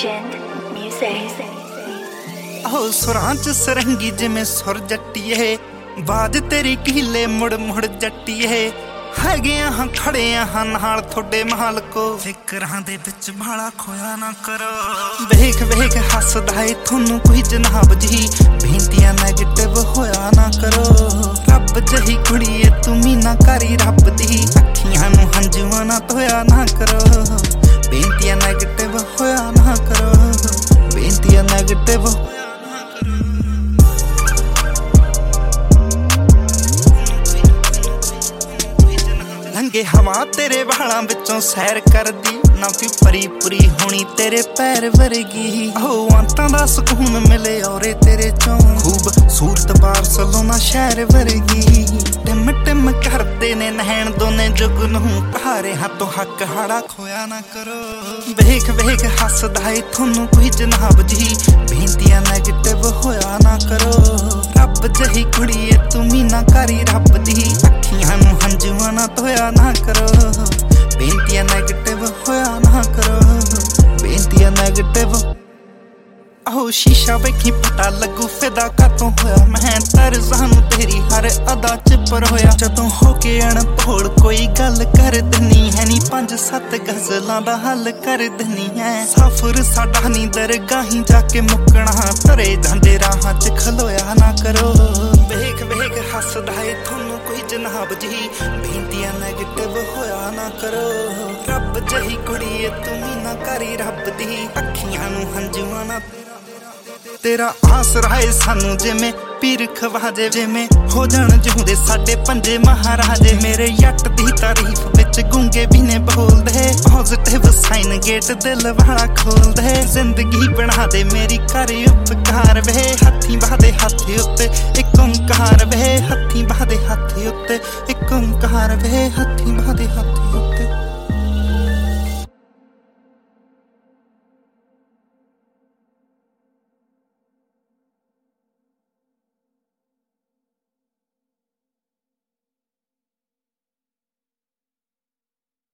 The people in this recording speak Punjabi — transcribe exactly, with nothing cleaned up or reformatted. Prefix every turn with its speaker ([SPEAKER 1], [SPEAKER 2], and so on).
[SPEAKER 1] Legend Music।
[SPEAKER 2] ਆਹੋ ਸੁਰਾਂ ਚ ਸਰੰਗੀ ਜਿਵੇਂ ਸੁਰ ਜੱਟੀਏ, ਬਾਜ ਤੇਰੀ ਕੀਲੇ ਮੁੜ ਮੁੜ ਜੱਟੀਏ। ਹੈਗੇ ਹਾਂ ਖੜੇ ਹਾਂ ਨਾਲ ਤੁਹਾਡੇ ਮਾਲਕੋ, ਫਿਕਰਾਂ ਦੇ ਵਿੱਚ ਬਾਲਾ ਖੋਇਆ ਨਾ ਕਰੋ। ਵੇਖ ਵੇਖ ਹੱਸਦਾ ਏ ਤੁਹਾਨੂੰ ਕੋਈ ਜਨਾਬ ਜੀ, ਬੇਨਤੀਆਂ ਨੈਗੇਟਿਵ ਹੋਇਆ ਨਾ ਕਰੋ। ਰੱਬ ਜਹੀ ਕੁੜੀਏ ਤੂੰ ਮੀਨਾ ਕਰੀ ਰੱਬ ਦੀ, ਅੱਖੀਆਂ ਨੂੰ ਹੰਝੂਆਂ ਨਾ ਧੋਇਆ ਨਾ ਕਰੋ। ਬੇਨਤੀਆਂ ਨੈਗੇਟਿਵ ਹੋਇਆ ਨਾ ਕਰੋ, ਬੇਨਤੀਆਂ ਨੈਗੇਟਿਵ ਲੰਘੇ ਹਵਾ ਤੇਰੇ ਵਾਲਾਂ ਵਿੱਚੋਂ ਸੈਰ ਕਰਦੀ, ਨਾ ਕੋਈ ਪਰੀ ਪੁਰੀ ਹੋਣੀ ਤੇਰੇ ਪੈਰ ਵਰਗੀ। ਹੋ ਅੰਤਾਂ ਦਾ ਸਕੂਨ ਮਿਲੇ ਔਰੇ ਤੇਰੇ ਚੋਂ, ਖੂਬ ਸੂਰਤ ਬਾਰਸਲੋਨਾ ਸ਼ਹਿਰ ਵਰਗੀ। ਟਿਮ ਟਿਮ ਕਰਦੇ ਨੇ ਨੈਣ ਦੋਨੇ ਜੁਗ ਨੂੰ, ਭਾਰੇ ਹੱਥੋਂ ਹੱਕ ਹਾੜਾ ਖੋਇਆ ਨਾ ਕਰੋ। ਵੇਖ ਵੇਖ ਹੱਸਦਾ ਏ ਤੁਹਾਨੂੰ ਕੋਈ ਜਨਾਬ ਜੀ, ਬੇਨਤੀਆਂ ਨੈਗੇਟਿਵ ਹੋਇਆ ਨਾ ਕਰੋ। ਰੱਬ ਜਹੀ ਕੁੜੀਏ ਤੂੰ ਮੀਨਾ ਕਰੀ ਰੱਬ ਦੀ, ਅੱਖੀਆਂ ਨੂੰ ਹੰਝੂਆਂ ਨਾ ਧੋਇਆ ਨਾ ਕਰੋ। ਬੇਨਤੀਆਂ ਨੈਗੇਟਿਵ ਹੋਇਆ ਨਾ ਕਰੋ, ਬੇਨਤੀਆਂ ਨੈਗੇਟਿਵ। ਆਹੋ ਸ਼ੀਸ਼ਾ ਵੇਖੀ ਪਤਾ ਲੱਗੂ ਫਿਦਾ ਕਾਤੋਂ ਹੋਇਆ ਮੈਂ, ਤਰਜ਼ਾਂ ਨੂੰ ਤੇਰੀ ਹਰ ਅਦਾ ਚ ਪਰ ਹੋਇਆ। ਜਦੋਂ ਹੋ ਕੇ ਅਣਭੋਲ ਕੋਈ ਗੱਲ ਕਰ ਦਿੰਨੀ ਹੈ ਨੀ, ਪੰਜ ਸੱਤ ਗਜ਼ਲਾਂ ਦਾ ਹੱਲ ਕਰ ਦਿੰਨੀ ਹੈ। ਸਫ਼ਰ ਸਾਡਾ ਨੀ ਦਰਗਾਹੀਂ ਜਾ ਕੇ ਮੁੱਕਣਾ, ਤਰੇ ਜਾਂਦੇ ਰਾਹਾਂ ਚ ਖਲੋਇਆ ਨਾ ਕਰੋ। ਵੇਖ ਵੇਖ ਹੱਸਦਾ ਏ ਤੁਹਾਨੂੰ ਕੋਈ ਜਨਾਬ ਜੀ, ਬੇਨਤੀਆਂ ਨੈਗੇਟਿਵ ਹੋਇਆ ਨਾ ਕਰੋ। ਰੱਬ ਜਹੀ ਕੁੜੀਏ ਤੂੰ ਮੀਨਾ ਕਰੀ ਰੱਬ ਦੀ, ਅੱਖੀਆਂ ਨੂੰ ਹੰਝੂਆਂ ਨਾ ਤੇਰਾ ਆਸਰਾ ਏ ਸਾਨੂੰ ਜਿਵੇਂ ਪੀਰ ਖਵਾਜੇ, ਜਿਵੇਂ ਹੋ ਜਾਣ ਜਿਉਂਦੇ ਸਾਡੇ ਪੰਜੇ ਮਹਾਰਾਜੇ। ਮੇਰੇ ਜੱਟ ਦੀ ਤਾਰੀਫ ਵਿੱਚ ਗੂੰਗੇ ਵੀ ਨੇ ਬੋਲਦੇ, ਪੋਜ਼ਿਟਿਵ ਸਾਈਨ ਗੇਟ ਦਿਲ ਵਾਲਾ ਖੋਲਦੇ। ਜ਼ਿੰਦਗੀ ਬਣਾ ਦੇ ਮੇਰੀ ਕਰ ਉਪਕਾਰ ਵੇ, ਹੱਥੀਂ ਬਾਦੇ ਹੱਥ ਉੱਤੇ ਇੱਕ ਓਂਕਾਰ ਵੇ, ਹੱਥੀਂ ਬਾਦੇ ਹੱਥ ਉੱਤੇ ਇੱਕ ਓਂਕਾਰ ਵੇ, ਹੱਥੀਂ ਬਾਦੇ ਹੱਥ ਉੱਤੇ।